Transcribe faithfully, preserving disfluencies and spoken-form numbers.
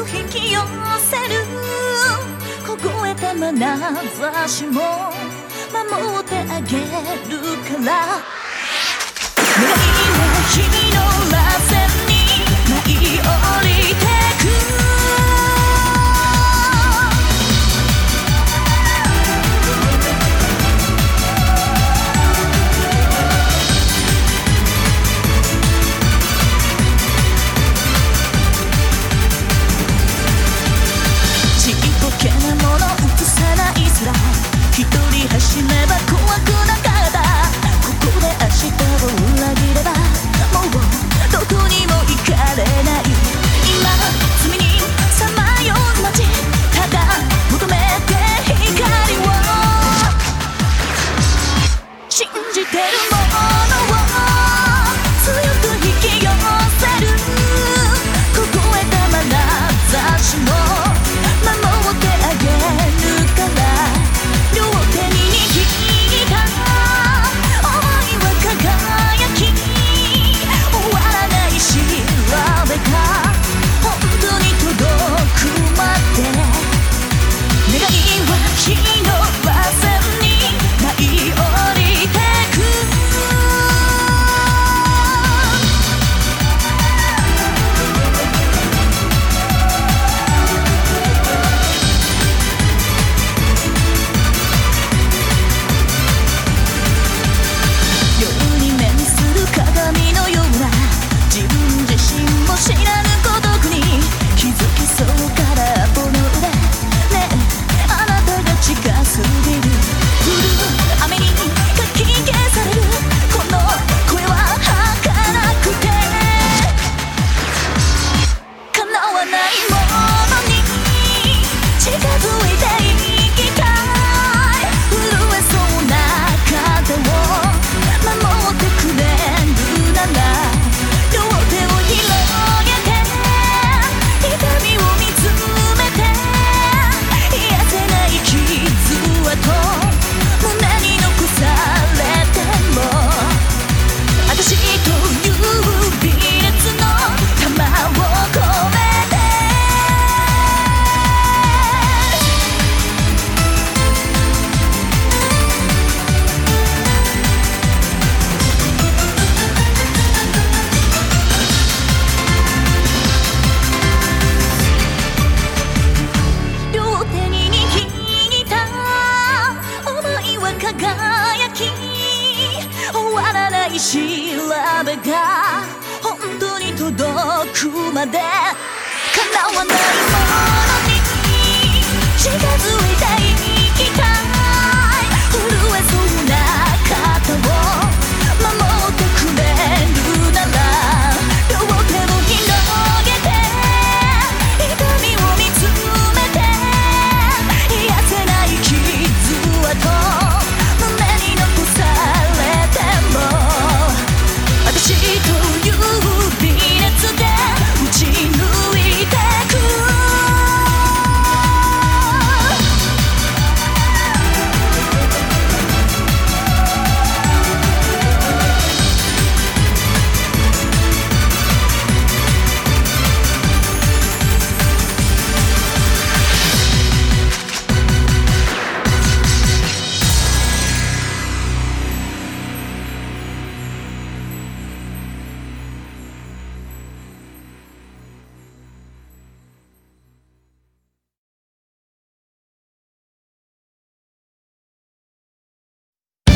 引き寄せる凍えた眼差しも守ってあげるから願いは君の螺旋に舞い降りてく一人走れば怖くなかったここで明日を裏切ればもうどこにも行かれない今罪にさまよう街ただ求めて光を信じてるものを強く引き寄せる凍えた眼差しも守ってあげるから両手に握った想いは輝き終わらない調べが本当に届くまで願いは火の螺旋に舞い降りてく鏡のような自分自身も知らぬ孤独に気づきそうからこの裏ねえあなたが近すぎる降る雨にかき消されるこの声は儚くて叶わないものに近づいていきたい震えそうな風を守ってくれ両手を広げて痛みを見つめて癒せない傷跡胸に残されても私という微烈の玉を込めて輝き終わらない調べが本当に届くまで叶わないものに近づいて